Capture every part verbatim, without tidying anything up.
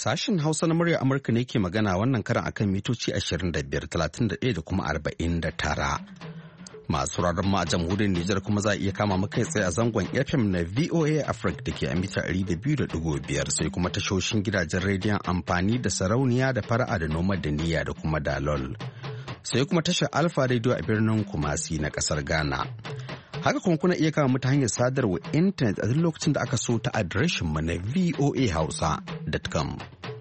Sashen Hausa na murya Amurka ne ke magana wannan karan akan mitoci ashirin da biyar, talatin da ɗaya da kuma arba'in da tara. Masu raron mu a jamhuriyar Nijar kuma za a iya kama kai tsaye a zangon F M na V O A Africa da ke a mita ɗari da biyu da ɗigo biyar sai kuma tashoshin gidajen rediyon amfani da sarauniya da fara'a da noma da niyya da kuma dalol. Sai kuma tashar Alfa Radio a birnin Kumasi na ƙasar Ghana. Haka kuma kuna iya kama ta hanyar sadarwa intanet a duk lokacin da aka so ta adireshin mu na voa hausa dot com.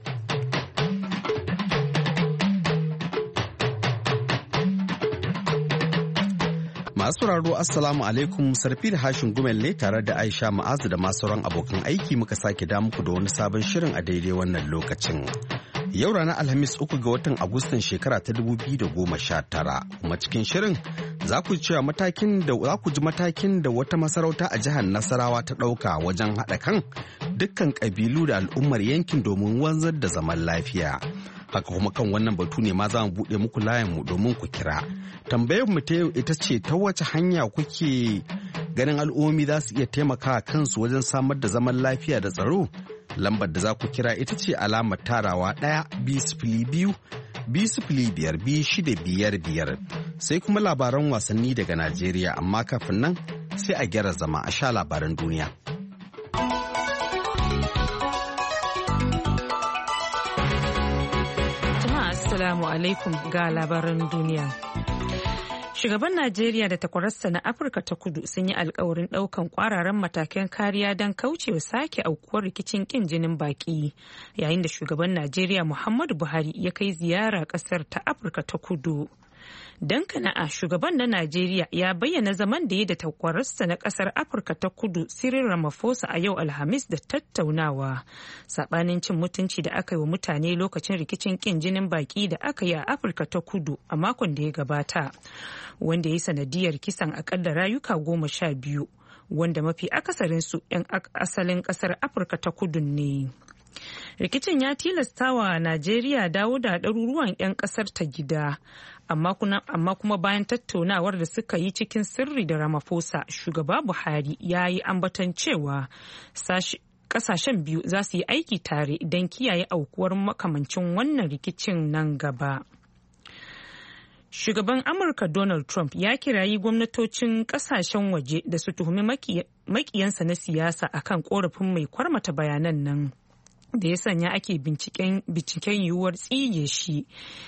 Masu sauraro Assalamu alaikum, Sarfi da Hashin Gumel ne tare da Aisha Ma'azu da masu sauran abokan aiki muka sake da muku da wani sabon shirin a daidai wannan lokacin. Yau ranar Alhamis uku ga watan Agustan shekara ta dubu biyu da goma sha tara, kuma cikin shirin za ku ji matakin da za ku ji matakin da wata masarauta a jihar Nasarawa ta ɗauka wajen haɗa kan dukkan ƙabilu da al'ummar yankin domin wanzar da zaman lafiya. Haka kuma kan wannan batu ne ma za mu buɗe muku layinmu domin ku kira. Tambayar mu ta yau ita ce ta wace hanya kuke ganin al'ummomi za su iya taimakawa kansu wajen samar da zaman lafiya da tsaro? Lambar da za ku kira ita ce alamar tarawa ɗaya biyu sifili biyu biyu sifili biyar biyu shida biyar biyar. Sai kuma labaran wasanni daga Najeriya, amma kafin nan sai a gyara zama a sha labaran duniya. Assalamu alaikum ga labaran duniya. Shugaban Najeriya da takwararsa na Afirka ta Kudu sun yi alkawarin ɗaukan kwararan matakan kariya don kaucewa sake aukuwar rikicin kin jinin baki, yayin da shugaban Najeriya Muhammadu Buhari ya kai ziyara ƙasar ta Afirka ta Kudu. Dan kana'a shugaban na Najeriya ya bayyana zaman da ya da takwararsa na kasar Afirka ta Kudu Cyril Ramaphosa a yau Alhamis da tattaunawa sabanin cin mutunci da aka yi wa mutane lokacin rikicin kin jinin baki da aka yi a Afirka ta Kudu a makon da ya gabata, wanda ya yi sanadiyar kisan akalla rayuka goma sha biyu, wanda mafi akasarinsu 'yan asalin kasar Afirka ta Kudu ne. Rikicin ya tilasta wa Najeriya dawo da ɗaruruwan 'yan ƙasar ta gida, amma kuma bayan tattaunawar da suka yi cikin sirri da Ramaphosa, shugaba Buhari ya yi ambaton cewa ƙasashen biyu za su yi aiki tare don kiyaye aukuwar makamancin wannan rikicin nan gaba. Shugaban Amurka Donald Trump ya kirayi gwamnatocin kasashen waje da su tuhumi makiyansa na siyasa akan korafin mai kwarmata bayanan nan da ya sanya ake binciken yiwuwar tsige shi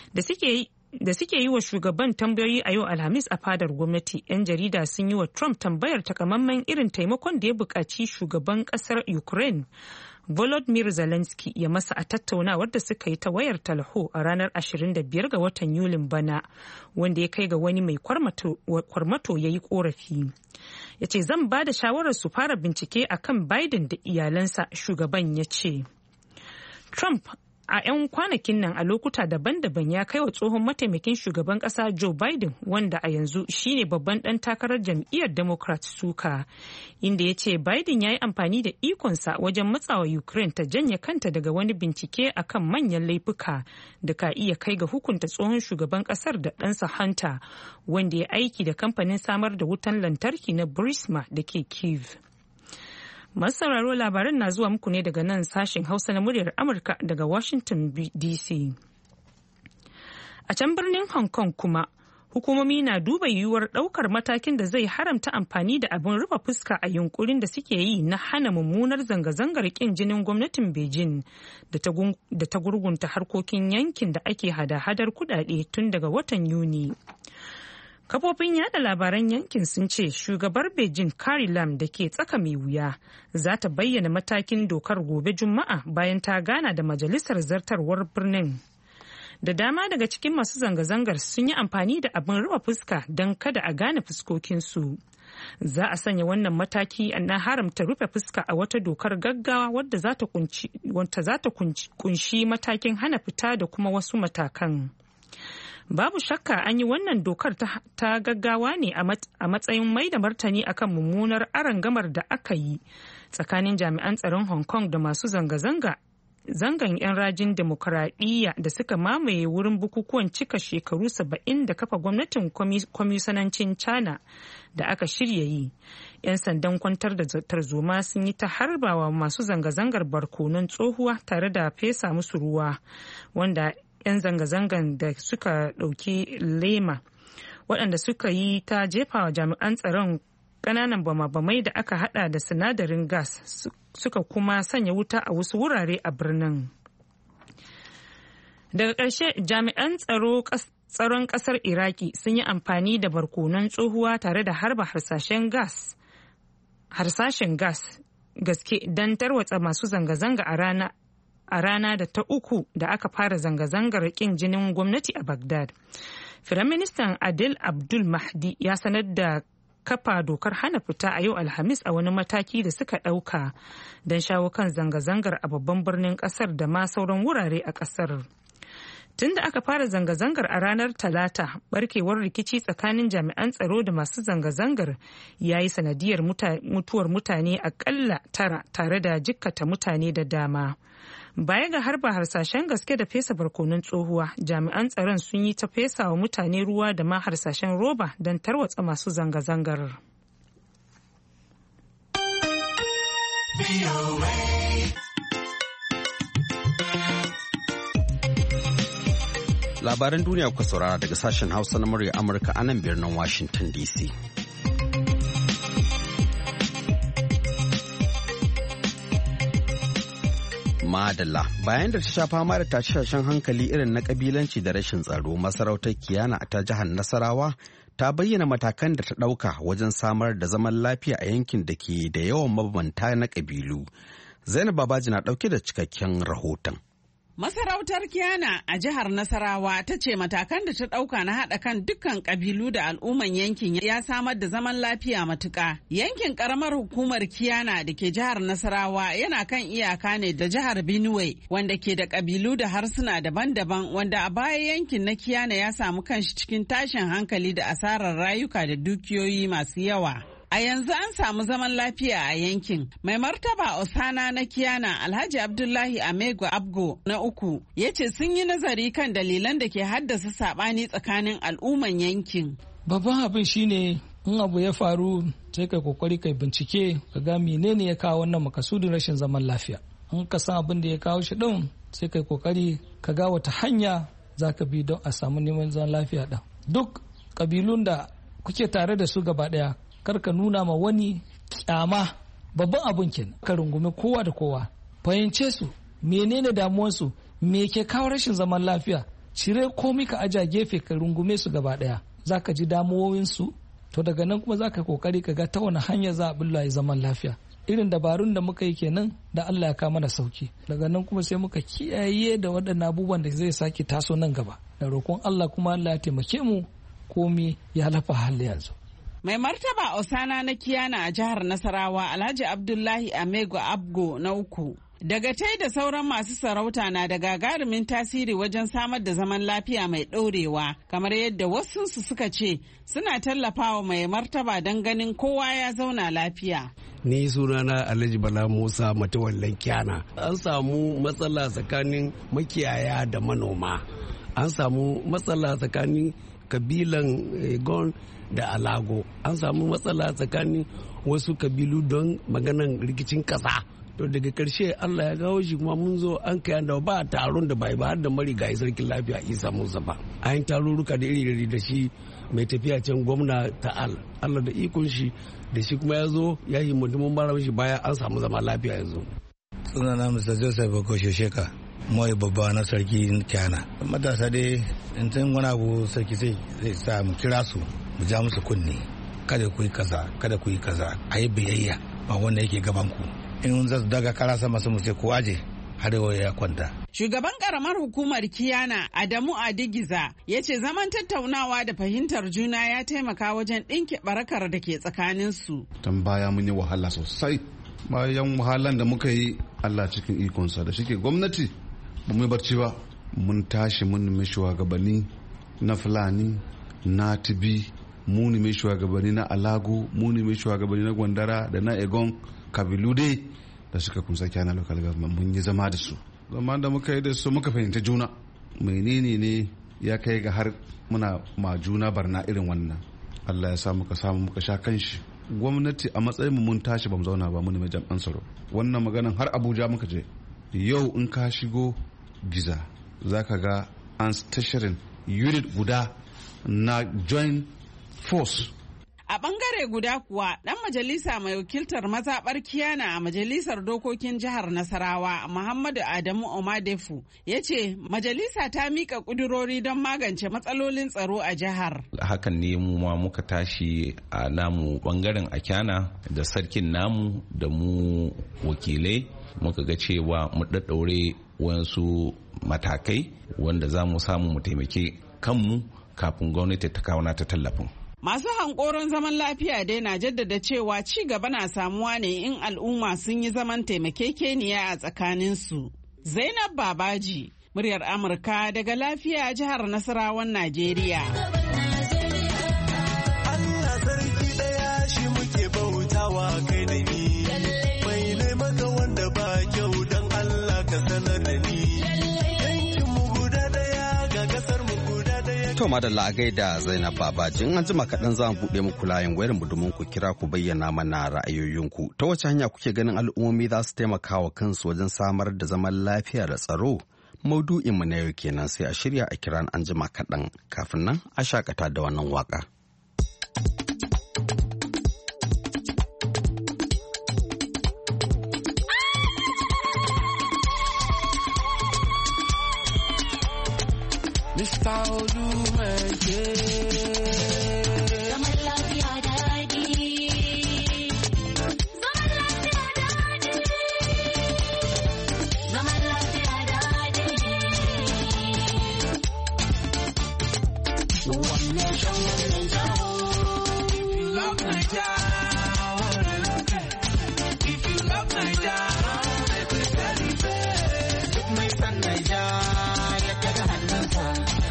da suke yi wa shugaban tambayoyi a yau Alhamis a fadar gwamnati. 'Yan jarida sun yi wa Trump tambayar takamaiman irin taimakon da ya buƙaci shugaban ƙasar Ukraine Volodymyr Zelensky ya masa a tattaunawar da suka yi ta wayar talho a ranar ashirin da biyar ga watan Yulin bana, wanda ya kai ga wani mai kwarmato ya yi korafi. Ya ce zan ba da shawarar su fara bincike akan Biden da iyalansa, shugaban ya ce. Trump a 'yan kwanakin nan a lokuta daban-daban ya kai wa tsohon mataimakin shugaban kasa Joe Biden, wanda a yanzu shine babban dan takarar jam'iyyar Democrat, suka, inda ya ce Biden ya yi amfani da ikonsa wajen matsawa Ukraine ta janye kanta daga wani bincike akan manyan laifuka da ka iya kai ga hukunta tsohon shugaban kasar da ɗansa Hunter, wanda ya aiki da kamfanin samar da wutan lantarki na Burisma da ke Kyiv. Masu sauraro labaran na zuwa muku ne daga nan sashen Hausa na muryar Amurka daga Washington D C. A can birnin Hong Kong kuma, hukumomi na duba yiwuwar ɗaukar matakin da zai haramta amfani da abin rufe fuska a yunkurin da suke yi na hana mummunar zanga-zangar ƙin jinin gwamnatin Beijing da ta gurgunta harkokin yankin da ake hada-hadar kudade tun daga watan Yuni. Kafofin yada labaran yankin sun ce shugabar Beijing Carrie Lam da ke tsaka mai wuya za ta bayyana matakin dokar gobe Juma'a bayan ta gana da majalisar zartarwar birnin. Da dama daga cikin masu zanga-zangar sun yi amfani da abin rufe fuska don kada a gane fuskokinsu. Za a sanya wannan mataki na haramta rufe fuska a wata dokar gaggawa wadda za ta kunshi matakin hana fita da kuma wasu matakan. Babu shakka an yi wannan dokar ta gaggawa ne a matsayin mai da martani akan mummunar arangamar da aka yi tsakanin jami'an tsaron Hong Kong da masu zanga-zanga zangan 'yan rajin demokuraɗiyya da suka mamaye wurin bukukuwan cika shekaru saba'in da kafa gwamnatin kwamisanancin China da aka shirya yi. 'Yan sandan kwantar da tarzoma sun yi ta harbawa masu zanga-zangar barkonon tsohuwa tare da fesa musu ruwa, wanda 'yan zanga-zangan da suka ɗauki lema waɗanda suka yi ta jefawa jami'an tsaron ƙananan bama-bamai da aka hada da sinadarin gas suka kuma sanya wuta a wasu wurare a birnin. Daga ƙarshe, jami'an tsaro tsaron ƙasar Iraki sun yi amfani da barkonon tsohuwa tare da harba harsashen gas harsashen gas gaske don tarwatsa masu zanga-zanga a rana a rana da ta uku da aka fara zanga-zangar ƙin jinin gwamnati a Baghdad. Firaministan Adil Abdul Mahdi ya sanar da kafa dokar hana fita a yau Alhamis a wani mataki da suka ɗauka don shawo kan zanga-zangar a babban birnin ƙasar da ma sauran wurare a ƙasar. Tun da aka fara zanga-zangar a ranar Talata, barkewar rikici tsakanin jami'an tsaro da masu zanga-zangar ya yi sanadiyar mutuwar mutane akalla tara tare da jikkata mutane da dama. Baya ga harba harsashen gaske da fesa barkonon tsohuwa, jami'an tsaron sun yi ta fesa wa mutane ruwa da ma harsashen roba don tarwatsa masu zanga-zangar. Labaran duniya kuka saurara daga sashen Hausa na murya Amurka a nan birnin Washington D C. Madalla, bayan da ta sha fama da tashe-tashen hankali irin na kabilanci da rashin tsaro, masarautar Kiyana ta jihar Nasarawa ta bayyana matakan da ta ɗauka wajen samar da zaman lafiya a yankin da ke da yawan mabambanta na ƙabilu. Zainab Babaji na ɗauke da cikakken rahoton. Masarautar Kiyana a jihar Nasarawa ta ce matakan da ta ɗauka na haɗa kan dukkan ƙabilu da al'umman yankin ya samar da zaman lafiya matuƙa. Yankin ƙaramar hukumar Kiyana da ke jihar Nasarawa yana kan iyaka ne da jihar Benue wanda ke da ƙabilu da harsuna daban-daban, wanda a baya yankin na Kiyana ya samu kanshi cikin tashin hankali da asarar rayuka da dukiyoyi masu yawa. A yanzu an samu zaman lafiya a yankin. Mai martaba Osana na Kiyana Alhaji Abdullahi Amego Abgo na uku ya ce sun yi nazari kan dalilan da ke haddasa saɓani tsakanin al'umman yankin. Babban abin shine in abu ya faru sai kai kokari kai bincike ka ga menene ya kawo wannan makasudin rashin zaman lafiya. In ka san abin da ya kawo shi din sai kai kokari ka ga wata hanya za ka bi don a samu neman zaman lafiya din. Duk kabilun da kuke tare da su gaba ɗaya kar ka nuna ma wani kyama, babban abun kenan ka rungume kowa da kowa, fahimce su menene damuwarsu, me ke kawo rashin zaman lafiya, cire komai ka aja gefe ka rungume su gaba daya, zaka ji damuwowinsu, to daga nan kuma zaka kokari ka ga ta wani hanya za a bulla zaman lafiya. Irin dabarun da muka yi kenan da Allah ya kama da sauki, daga nan kuma sai muka kiyaye da waɗannan abubuwan da zai sake taso nan gaba, da roƙon Allah kuma Allah ya taimake mu komai ya lafa hali yanzu. Mai martaba Osana na Kiyana a jihar Nasarawa Alhaji Abdullahi Amego Abgo na uku. Dagatai da sauran masu sarauta na da gagarumin tasiri wajen samar da zaman lafiya mai ɗorewa, kamar yadda wasunsu suka ce suna tallafawa mai martaba don ganin kowa ya zauna lafiya. Ni sunana Alhaji Bala Musa Matawallan Kiyana. An samu matsala tsakanin makiyaya da manoma. An samu matsala tsakanin kabilan Egon da Alago. An samu matsala tsakanin wasu kabilu don maganan rikicin kasa. To daga karshe Allah ya gawo shi kuma mun zo an kai da ba taron da bai ba har da marigayi sarkin lafiya Isa Musa ba. An yi tarurruka da iri da shi mai tafiya can gwamna ta Allah da ikon shi da shi kuma ya zo ya yi mutumin bara shi baya an samu zama lafiya yanzu. Sunana Mister Joseph Bako Sheka. Mai babba na sarki Kiyana. Matasa dai in tun wani abu sarki sai zai sa mu kira su mu ja musu kunne. Kada ku yi kaza, kada ku yi kaza, a yi biyayya ba wanda yake gaban ku. In za su daga kara sama su mu sai ku aje har ya kwanta. Shugaban karamar hukumar Kiyana Adamu Adigiza ya ce zaman tattaunawa da fahimtar juna ya taimaka wajen ɗinke barakar da ke tsakaninsu. Tan baya mun yi wahala sosai. Bayan wahalan da muka yi Allah cikin ikonsa da shike gwamnati ba mu barci ba, mun tashi mun nemi shugabanni na Fulani, na Tibi, mu nemi shugabanni na Alago, mu nemi shugabanni na Gwandara da na Egon, kabilu dai da suka kunsa Kiyana local government mun yi zama da su zaman da muka yi da su muka fahimci juna menene ne ya kai ga har muna ma juna barna irin wannan. Allah ya sa muka samu muka sha kanshi. Gwamnati a matsayin mun tashi bamu zauna ba mu ne jami'an tsaro. Wannan maganan har Abuja muka je. Yau in ka shigo Giza zaka ga an stashirin unit guda na joint force. A bangare guda kuwa dan majalisa mai wakiltar mazaɓar Kiyana a majalisar dokokin jihar Nasarawa Muhammadu Adamu Omadefu ya ce majalisa ta mika kudurori don magance matsalolin tsaro a jihar. Hakan ne mu ma muka tashi a namu bangaren a Kiyana da sarkin namu da mu wakilai muka ga cewa mu daddaure wasu matakai wanda za mu samu mu taimake kanmu kafin gwamnati ta kawo ta tallafin. Masu hankoron zaman lafiya dai na jaddada cewa ci gaba na samuwa ne in al'umma sun yi zaman taimakekeniya a tsakaninsu. Zainab Babaji, muryar Amurka daga lafiya jihar Nasarawan Najeriya. Allah sarki ɗaya shi muke bautawa kai da ni. Mai ne maka wanda ba kyau don Allah ka sanar da ni. To madalla a gaida Zainab Babaji, in an jima kaɗan za mu buɗe muku layin wayar mu domin ku kira ku bayyana mana ra'ayoyinku. Ta wace hanya kuke ganin al'ummomi za su taimaka wa kansu wajen samar da zaman lafiya da tsaro? Maudu'in mu na yau kenan, sai a shirya a kiran an jima kaɗan, kafin nan a shakata da wannan waka. Mister Oluweke. Zaman lafiya daɗi. Zaman lafiya daɗi. Zaman lafiya daɗi. Wannan shan wannan jawo. If you love Naija, if you love Naija, let me celebrate. Duk mai san Naija ya daga hannunsa.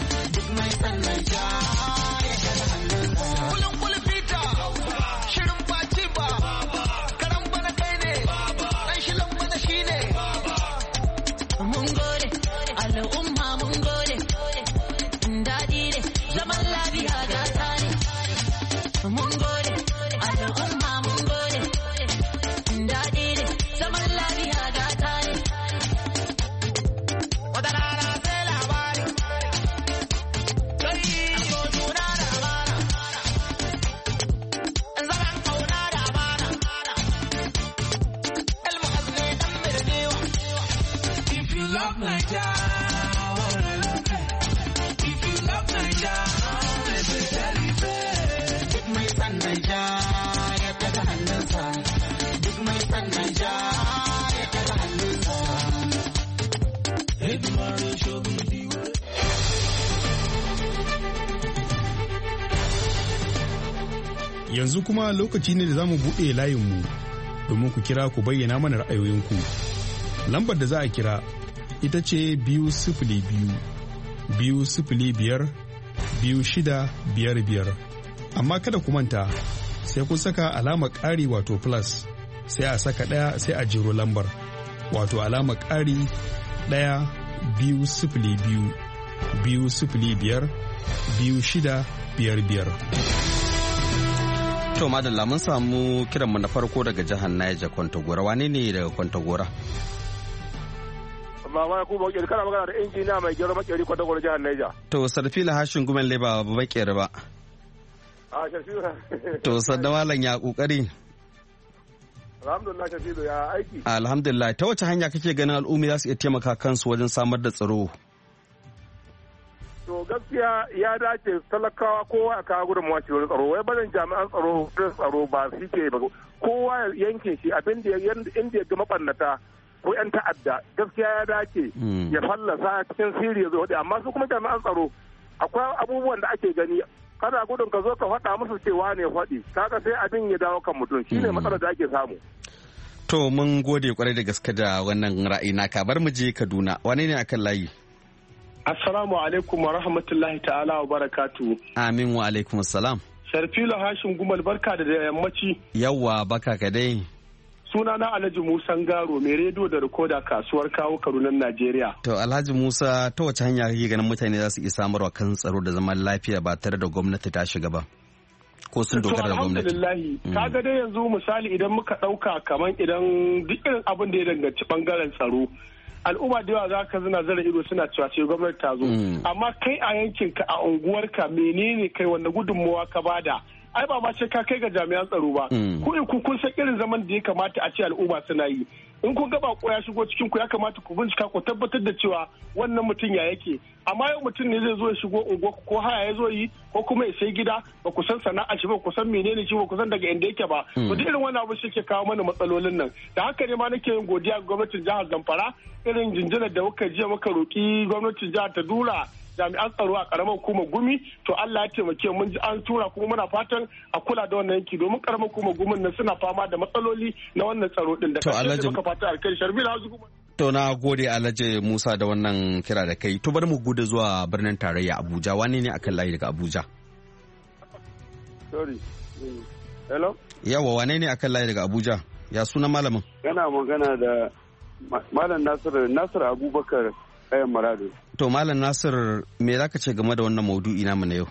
Yanzu kuma lokaci ne da za mu buɗe layinmu domin ku kira ku bayyana mana ra'ayoyinku. Lambar da za a kira ita ce biyu sifili biyu, biyu sifili biyar, biyu shida biyar biyar. Amma kada ku manta sai kun saka alamar ƙari wato plus sai a saka ɗaya sai a jero lambar wato alamar ƙari ɗaya biyu sifili biyu, biyu sifili biyar, biyu shida biyar biyar. To madalla mun samu kiranmu na farko daga jihar Niger Kwantagora. Wane ne daga Kwantagora? Mama ku bakeri kana magana da injiniya mai gero makeri Kwantagora jihar Niger. To Sarfila Hashin Gumen Leba ba bakeri ba. A Sarfila. To Sadda Malam ya kokari. Alhamdulillah Sarfila ya aiki. Alhamdulillah. Ta wace hanya kake ganin al'ummi za su iya taimaka kansu wajen samar da tsaro? To gaskiya ya dace talakawa kowa a kawo gudunmawa ce wani tsaro wai barin jami'an tsaro da tsaro ba su ke ba kowa yankin shi abin da inda ya ga mabannata ko yan ta'adda gaskiya ya dace ya fallasa cikin sirri ya zo amma su kuma jami'an tsaro akwai abubuwan da ake gani kada gudun ka zo ka faɗa musu cewa ne faɗi kaga sai abin ya dawo kan mutum shine matsalar da ake samu. To mun gode kwarai da gaske da wannan ra'ayi naka bar mu je Kaduna wane ne akan layi? Assalamu alaikum wa rahmatullahi ta'ala wa barakatu. Amin wa alaikum salam. Sharfilo Hashim Gumal barka da yammaci. Yawwa baka ka dai. Sunana Alhaji Musa Ngaro mai rediyo da rikoda kasuwar kawo Karunan Najeriya. To Alhaji Musa ta wace hanya kake ganin mutane za su iya samarwa kan tsaro da zaman lafiya ba tare da gwamnati ta shiga ba? Ko sun dogara da gwamnati? Alhamdulillahi. Kaga dai yanzu misali idan muka ɗauka kamar idan duk irin abin da ya danganci bangaren tsaro. Al'umma da yawa za ka zina zara ido suna cewa ce gwamnati ta zo. Amma kai a yankinka a unguwarka menene kai wanda gudunmawa ka bada? Ai ba ma ce ka kai ga jami'an tsaro ba. Ku in kun san irin zaman da ya kamata a ce al'umma suna yi. In kun ga bako ya shigo cikin ku ya kamata ku bincika ku tabbatar da cewa wannan mutum ya yake. Amma yau mutum ne zai zo ya shigo unguwa ko haya ya zo yi ko kuma ya sai gida ba ku san sana'a shi ba ku san menene shi ba ku san daga inda yake ba. To duk irin wannan abu shi ke kawo mana matsalolin nan. Da haka ne ma nake yin godiya ga gwamnatin jihar Zamfara irin jinjinar da muka jiya muka roki gwamnatin jihar ta dura jami'an tsaro a karamar hukumar Gumi to Allah ya taimake mun ji an tura kuma muna fatan a kula da wannan yanki domin karamar hukumar Gumin nan suna fama da matsaloli na wannan tsaro din da kashe muka fata alkai Sharbil Hausa kuma to na gode Alhaji Musa da wannan kira da kai to bar mu gudu zuwa birnin tarayya Abuja wane ne akan layi daga Abuja sorry hello yawa wane ne akan layi daga Abuja ya suna malamin yana magana da malam Nasiru Nasiru Abubakar Ayan Maradu. To Malam Nasir me zaka ce game da wannan maudu'i namu na yau?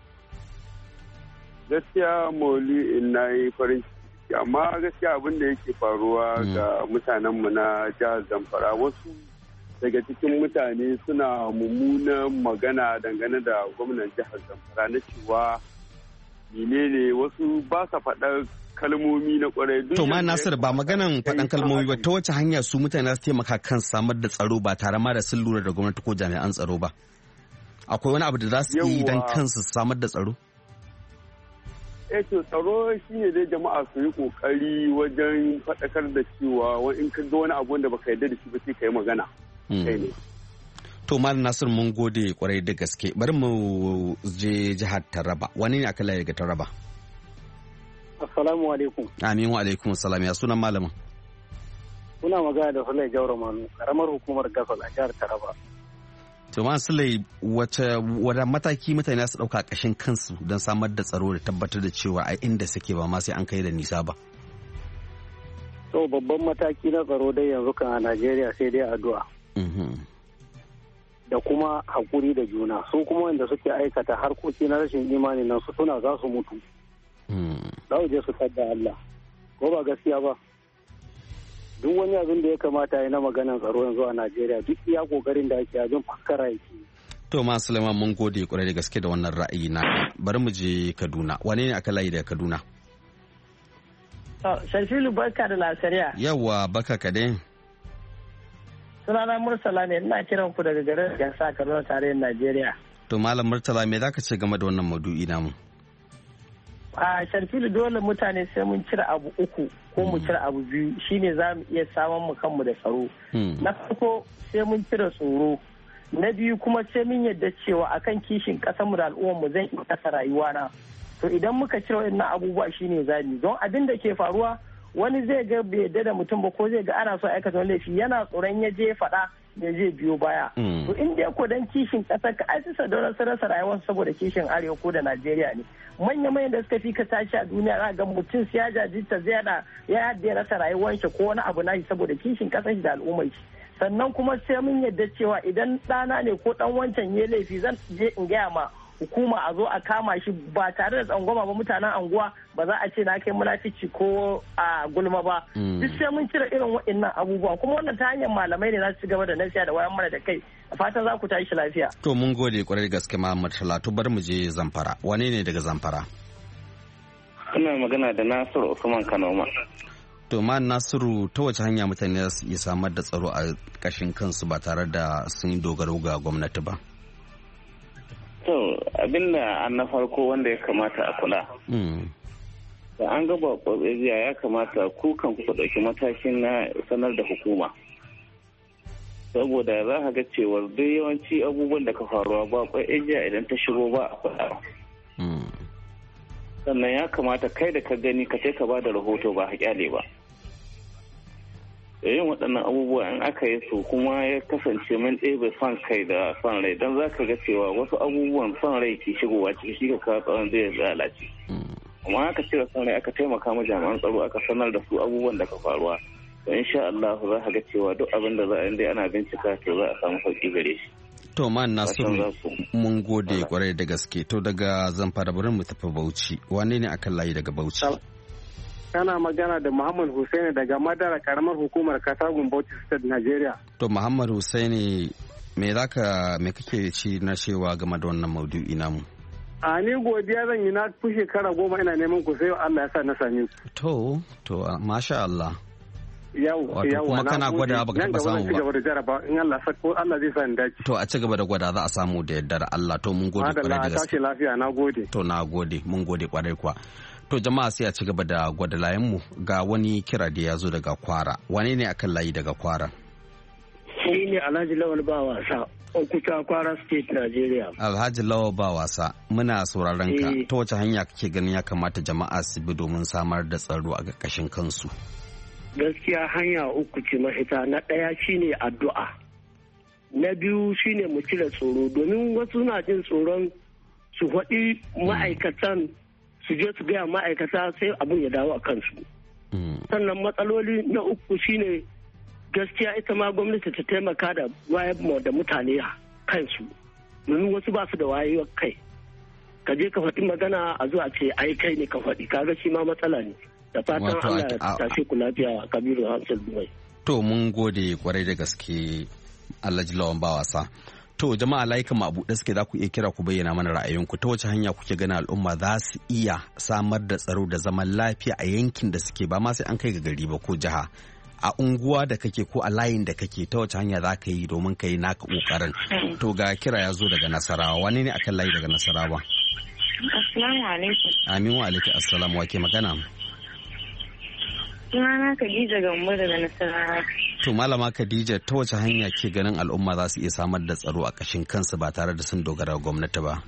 Gaskiya maudu'in na yi farin ciki amma gaskiya abin da yake faruwa ga mutanenmu na jihar Zamfara wasu daga cikin mutane suna mummunan magana dangane da gwamnan jihar Zamfara na cewa menene wasu ba sa faɗar kalmomi na kwarai. To ma Nasir ba maganan faɗan kalmomi ba ta wace hanya su mutane su taimaka kan samar da tsaro ba tare ma da sun lura da gwamnati ko jami'an tsaro ba. Akwai wani abu da za su yi don kansu samar da tsaro? Eh to tsaro shine dai jama'a su yi kokari wajen faɗakar da cewa in ka ga wani abu da baka yarda da shi ba sai ka yi magana. Kai ne. To Malam Nasir mun gode kwarai da gaske. Bari mu je jihar Taraba. Wani ne aka laye daga Taraba? Assalamu alaikum. Amin wa alaikum salam ya sunan malamin. Kuna magana da Sulai Jauro Manu, karamar hukumar Gasol a jihar Taraba. To ma Sulai wace wada mataki mutane su dauka kashin kansu don samar da tsaro da tabbatar da cewa a inda suke ba ma sai an kai da nisa ba. To babban mataki na tsaro dai yanzu kan a Najeriya sai dai addu'a. Da kuma hakuri da juna. Su kuma wanda suke aikata harkoki na rashin imani nan su suna za su mutu. Za su je su tadda Allah ko ba gaskiya ba duk wani abin da ya kamata ya na maganan tsaro yanzu a Najeriya duk iya kokarin da ake abin faskara yake. To ma Suleiman mun gode kwarai da gaske da wannan ra'ayi na bari mu je Kaduna wane ne aka layi daga Kaduna? Sharfilu barka da lasariya. Yawwa baka ka dai. Sunana Murtala ne ina kiran ku daga garin Gasa Kaduna tarayyar Najeriya. To Malam Murtala me zaka ce game da wannan maudu'i namu? A Sharfilu dole mutane sai mun cire abu uku ko mu cire abu biyu shine za mu iya samun mu kanmu da tsaro. Na farko sai mun cire tsoro. Na biyu kuma sai mun yadda cewa akan kishin ƙasarmu da al'ummarmu zan iya kasa rayuwana. To idan muka cire waɗannan abubuwa shine zani don abin da ke faruwa wani zai ga bai yadda da mutum ba ko zai ga ana so aikata wani laifi yana tsoron ya je faɗa ya je biyo baya. To in dai ko dan kishin ƙasar ka ai sa don su rasa rayuwar saboda kishin arewa ko da Najeriya ne. Manya manyan da suka fi ka tashi a duniya za ga mutum sai ya jajirta zai yana ya yadda ya rasa rayuwar shi ko wani abu nashi saboda kishin ƙasar shi da al'ummar shi. Sannan kuma sai mun yadda cewa idan ɗana ne ko ɗan wancan ya laifi zan je in gaya ma hukuma a zo a kama shi ba tare da tsangwama ba mutanen anguwa ba za a ce na kai munafici ko a gulma ba duk sai mun cire irin waɗannan abubuwa kuma wannan ta hanyar malamai ne za su ci gaba da nasiya da wayan mana da kai a fatan za ku tashi lafiya. To mun gode kwarai da gaske Muhammad Talatu bar mu je Zamfara wane ne daga Zamfara? Ina magana da Nasiru Usman Kanoma. To ma Nasiru ta wace hanya mutane za su iya samar da tsaro a kashin kansu ba tare da sun dogaro ga gwamnati ba? To abinda an na farko wanda ya kamata a kula. Da an gaba kwatsiya ya kamata ku kan ku ɗauki matakin na sanar da hukuma. Saboda za ka ga cewar duk yawanci abubuwan da ka faruwa ba kwatsiya idan ta shigo ba a kula. Sannan ya kamata kai da ka gani ka ce ka ba da rahoto ba haƙyale ba. Da yin waɗannan abubuwa in aka yi su kuma ya kasance mun ɗebe son kai da son rai don za ka ga cewa wasu abubuwan son rai ke shigowa ciki shi ka kawo tsawon zai lalace amma aka cire son rai aka taimaka ma jami'an tsaro aka sanar da su abubuwan da ka faruwa to insha Allah za ka ga cewa duk abin da za a yi ana bincika to za a samu sauki gare shi. To man Nasiru mun gode kwarai da gaske. To daga Zamfara bari mu tafi Bauchi. Wane ne akan layi daga Bauchi? Kana magana da Muhammad Hussaini daga Madara karamar hukumar Katagun Bauchi State Nigeria. To Muhammad Hussaini me zaka me kake ci na cewa game da wannan maudu'i namu? A ni godiya zan yi na fi shekara goma ina neman ku sai Allah ya sa na same ku. To to masha Allah. Yau yau kuma kana gwada baka taba samu ba. Nan gaba da in Allah sa ko Allah zai sa ni dace. To a ci gaba da gwada za a samu da yardar Allah to mun gode kwarai da gaske. Madalla lafiya na gode. To na gode mun gode kwarai kuwa. To jama'a sai a ci gaba da gwada layin mu ga wani kira da ya zo daga Kwara. Wane ne akan layi daga Kwara? Shi ne Alhaji Lawal ba wasa. Okuta Kwara State Nigeria. Alhaji Lawal ba wasa muna sauraron ka. Ta wace hanya kake ganin ya kamata jama'a su bi domin samar da tsaro a ƙarƙashin kansu? Gaskiya hanya uku ce mafita. Na ɗaya shine addu'a, na biyu shine mu cire tsoro domin wasu na jin tsoron su faɗi ma'aikatan su je su gaya ma'aikata sai abin ya dawo a kansu. Sannan matsaloli na uku shine gaskiya ita ma gwamnati ta taimaka da wayar da mutane kansu domin wasu ba su da wayewar kai, ka je ka faɗi magana a zuwa ce ai kai ne ka faɗi, kaga shi ma matsala ne. Da fatan Allah ya tashi ku lafiya Kabiru Hamsat Dubai. To mun gode kwarai da gaske Alhaji Lawan ba wasa. To jama'a layukan abu da suke za ku iya kira ku bayyana mana ra'ayinku ta wace hanya kuke gani al'umma za su iya samar da tsaro da zaman lafiya a yankin da suke ba ma sai an kai ga gari ba ko jiha. A unguwa da kake ko a layin da kake ta wace hanya za ka yi domin ka yi naka kokarin. To ga kira ya zo daga Nasarawa. Wane ne akan layi daga Nasarawa? Assalamu alaikum. Amin wa alaikum assalam, wa ke magana? Sunana Khadija Gambo daga Nasarawa. To malama Khadija ta wace hanya ke ganin al'umma za su iya samar da tsaro a ƙashin kansu ba tare da sun dogara gwamnati ba?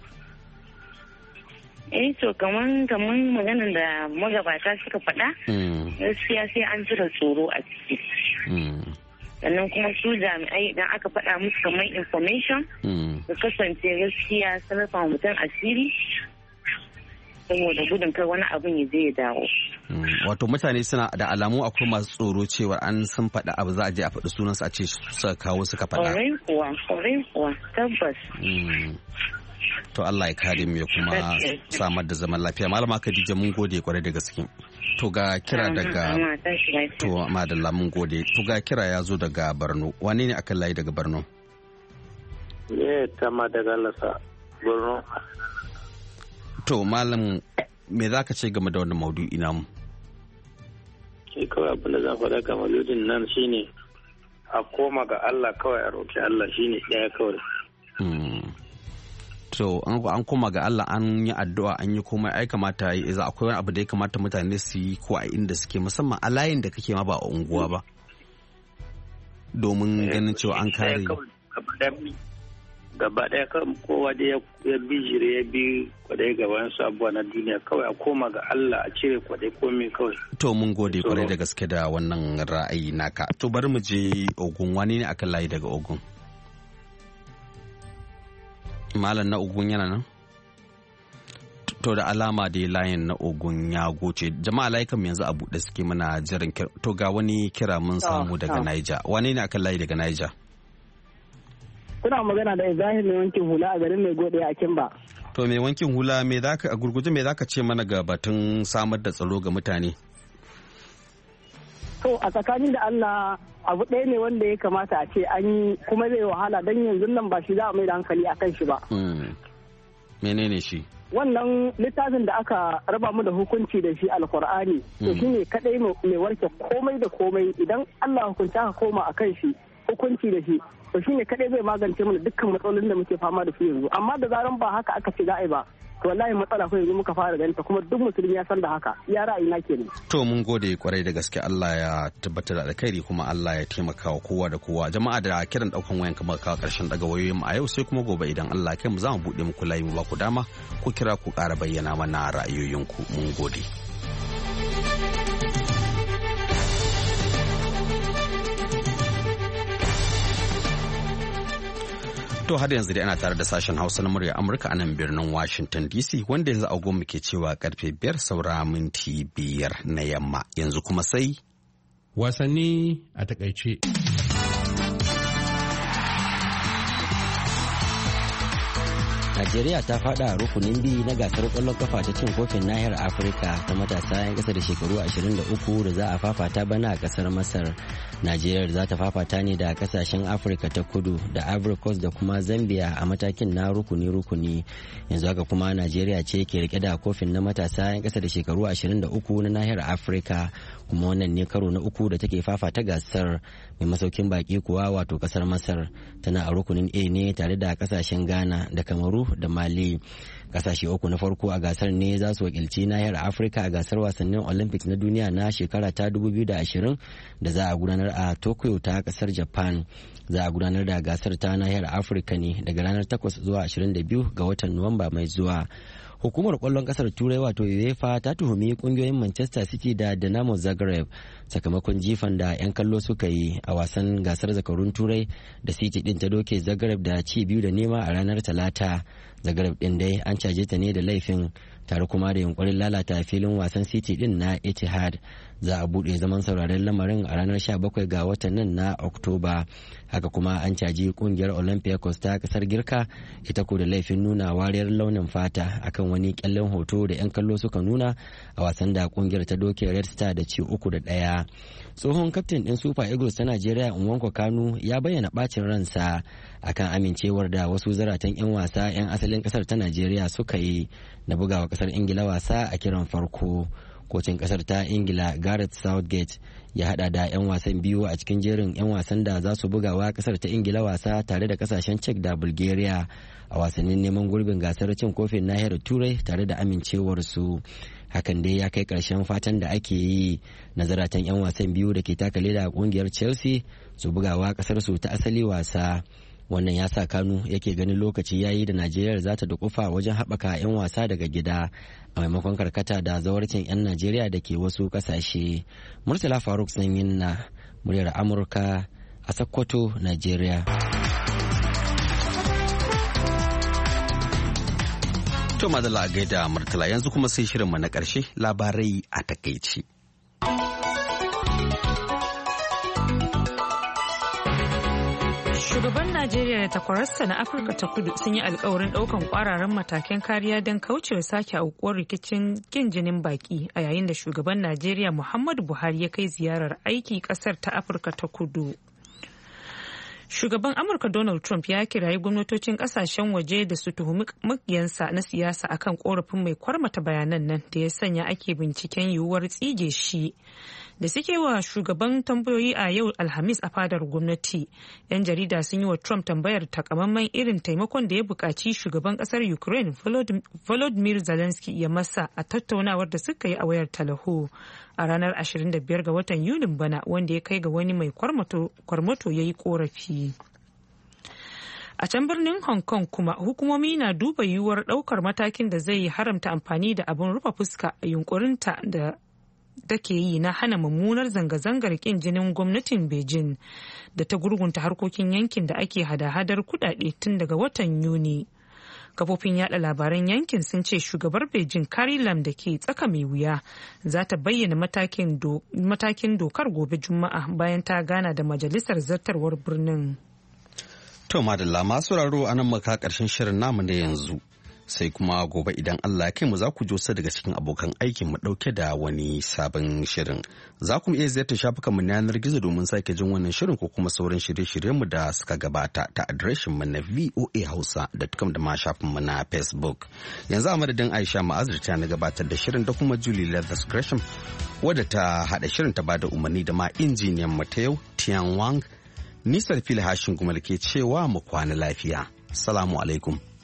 Eh to kaman kaman maganar da magabata suka faɗa, gaskiya sai an cire tsoro a ciki. Sannan kuma su jami'ai idan aka faɗa musu kamar information, su kasance gaskiya sarrafa mutum asiri saboda gudun kai wani abin ya je ya dawo. Wato mutane suna da alamu akwai masu tsoro cewa an sun faɗa abu za a je a faɗi sunansu a ce suka kawo suka faɗa. Ƙwarai kuwa, ƙwarai kuwa, tabbas. To Allah ya kare mu ya kuma samar da zaman lafiya. Malama Khadija mun gode kwarai da gaske. To ga kira daga To madalla mun gode. To ga kira ya zo daga Borno. Wane ne akan layi daga Borno? Ne tama daga Lasa Borno. To malam me za ka ce game da wannan maudu'i namu? Ke kawai abin da zan faɗa ga maudu'in nan shine a koma ga Allah kawai a roƙi Allah shine ɗaya kawai. To an koma ga Allah an yi addu'a an yi komai ai kamata yi iza akwai wani abu da ya kamata mutane su yi ko a inda suke musamman a layin da kake ma ba a unguwa ba domin ganin cewa an kare. Gaba ɗaya kan kowa da ya bi jire ya bi kwadai gaban su abuwa na duniya kawai a koma ga Allah a cire kwadai komai kawai. To mun gode kwarai da gaske da wannan ra'ayi naka. To bari mu je Ogun, wani ne akan layi daga Ogun? Malam na Ogun yana nan? To da alama da layin na Ogun ya goce. Jama'a layukan yanzu a buɗe suke mana jiran kira. To ga wani kira mun samu daga Niger. Wani ne akan layi daga Niger? Kuna magana da Ibrahim mai wankin hula a garin mai gode a Kimba. To mai wankin hula me zaka a gurguje me zaka ce mana ga batun samar da tsaro ga mutane? To a tsakanin da Allah abu ɗaya ne wanda ya kamata a ce an yi kuma zai wahala don yanzu nan ba shi za a mai da hankali a kan shi ba. Menene shi? Wannan littafin da aka raba mu da hukunci da shi alkur'ani to shi ne kaɗai mai warke komai da komai idan Allah hukunci aka koma a kan shi hukunci da shi to shi ne kaɗai zai magance mana dukkan matsalolin da muke fama da su yanzu amma da zaran ba haka aka ce za a yi ba to wallahi matsala ko yanzu muka fara ganin ta kuma duk musulmi ya san da haka ya ra'ayi na kenan. To mun gode kwarai da gaske Allah ya tabbatar da alkhairi kuma Allah ya taimaka wa kowa da kowa. Jama'a da kiran daukan wayan kamar kawo karshen daga wayoyin mu a yau sai kuma gobe idan Allah kai mu za mu bude muku layi mu ba ku dama ku kira ku ƙara bayyana mana ra'ayoyinku. Mun gode. To har yanzu dai ana tare da sashen Hausa na murya Amurka a nan birnin Washington D C wanda yanzu agogo ke cewa karfe biyar saura minti biyar na yamma. Yanzu kuma sai wasanni a takaice. Najeriya ta fada rukunin biyu na gasar kwallon kafa ta cin kofin nahiyar Afirka ta matasa 'yan kasa da shekaru ashirin da uku da za a fafata bana a kasar Masar. Najeriya za ta fafata ne da kasashen Afirka ta kudu da Ivory Coast da kuma Zambia a matakin na rukuni-rukuni. Yanzu haka kuma Najeriya ce ke rike da kofin na matasa 'yan kasa da shekaru ashirin da uku na nahiyar Afirka, kuma wannan ne karo na uku da take fafata gasar. Mai masaukin baki kuwa wato kasar Masar tana a rukunin A ne tare da kasashen Ghana da Kamaru da Mali. Kasashe uku na farko a gasar ne za su wakilci nahiyar Afirka a gasar wasannin Olympics na duniya na shekara ta dubu biyu da ashirin da za a gudanar a Tokyo ta kasar Japan. Za a gudanar da gasar ta nahiyar Afirka ne daga ranar takwas zuwa ashirin da biyu ga watan Nuwamba mai zuwa. Hukumar kwallon kasar Turai wato UEFA ta tuhumi kungiyoyin Manchester City da Dinamo Zagreb sakamakon jifan da 'yan kallo suka yi a wasan gasar zakarun Turai da City din ta doke Zagreb da ci biyu da nema a ranar Talata. Zagreb din dai an caje ta ne da laifin tare kuma da yunkurin lalata filin wasan City din na Etihad. Za a buɗe zaman sauraren lamarin a ranar sha bakwai ga watan nan na Oktoba. Haka kuma an caji kungiyar Olympiacos ta kasar Girka ita ko da laifin nuna wariyar launin fata akan wani kyallen hoto da 'yan kallo suka nuna a wasan da kungiyar ta doke Red Star da ci uku da ɗaya. Tsohon kaftin ɗin Super Eagles ta Najeriya Nwankwo Kanu ya bayyana bacin ransa akan amincewar da wasu zaratan 'yan wasa 'yan asalin kasar ta Najeriya suka yi na bugawa kasar Ingila wasa a kiran farko. Kocin kasar ta Ingila Gareth Southgate ya hada da 'yan wasan biyu a cikin jerin 'yan wasan da za su bugawa kasar ta Ingila wasa tare da kasashen Czech da Bulgaria a wasannin neman gurbin gasar cin kofin nahiyar Turai tare da amincewarsu. Hakan dai ya kai karshen fatan da ake yi na zaratan 'yan wasan biyu da ke takale da kungiyar Chelsea su bugawa kasar su ta asali wasa. Wannan ya sa Kanu yake ganin lokaci yayi da Najeriya za ta dukufa wajen haɓaka 'yan wasa daga gida a maimakon karkata da zawarcin 'yan Najeriya da ke wasu ƙasashe. Murtala Faruk Sanyin na muryar Amurka a Sokoto, Najeriya. To madalla a gaida Murtala, yanzu kuma sai shirinmu na ƙarshe, labarai a takaici. Shugaban Najeriya da takwararsa na Afirka ta Kudu sun yi alkawarin daukan kwararan matakan kariya don kaucewa sake aukuwar rikicin kin jinin baki a yayin da shugaban Najeriya Muhammadu Buhari ya kai ziyarar aiki kasar ta Afirka ta Kudu. Shugaban Amurka Donald Trump ya kirayi gwamnatocin kasashen waje da su tuhumi makiyansa na siyasa akan korafin mai kwarmata bayanan nan da ya sanya ake binciken yiwuwar tsige shi. Da suke wa shugaban tambayoyi a yau Alhamis a fadar gwamnati, 'yan jarida sun yi wa Trump tambayar takamaiman irin taimakon da ya buƙaci shugaban ƙasar Ukraine Volodymyr Zelensky ya masa a tattaunawar da suka yi a wayar talaho a ranar ashirin da biyar ga watan Yunin bana, wanda ya kai ga wani mai kwarmato ya yi korafi. A can birnin Hong Kong kuma hukumomi na duba yiwuwar ɗaukar matakin da zai haramta amfani da abin rufe fuska a yunkurinta da take yi na hana mummunar zanga-zangar kin jinin gwamnatin Beijing da ta gurgunta harkokin yankin da ake hada-hadar kudade tun daga watan Yuni. Kafofin yada labaran yankin sun ce shugabar Beijing Carrie Lam da ke tsaka mai wuya za ta bayyana matakin dokar gobe Juma'a bayan ta gana da majalisar zartarwar birnin. To madalla masu raro anan maka karshen shirin namu na yanzu. Sai kuma gobe idan Allah ya kai mu za ku josa daga cikin abokan aikin mu dauke da wani sabon shirin. Za ku iya ziyartar shafukan mu na yanar gizo domin sake jin wannan shirin ko kuma sauran shirye-shiryen mu da suka gabata ta adireshin mu na voa hausa dot com da ma shafin mu na Facebook. Yanzu a madadin Aisha Ma'azir ta na gabatar da shirin da kuma Julie Leathers Gresham wadda ta hada shirin ta bada umarni da ma injiniyan mu ta yau Tian Wang. Nisar fili hashin gumal ke cewa mu kwana lafiya. Salamu alaikum.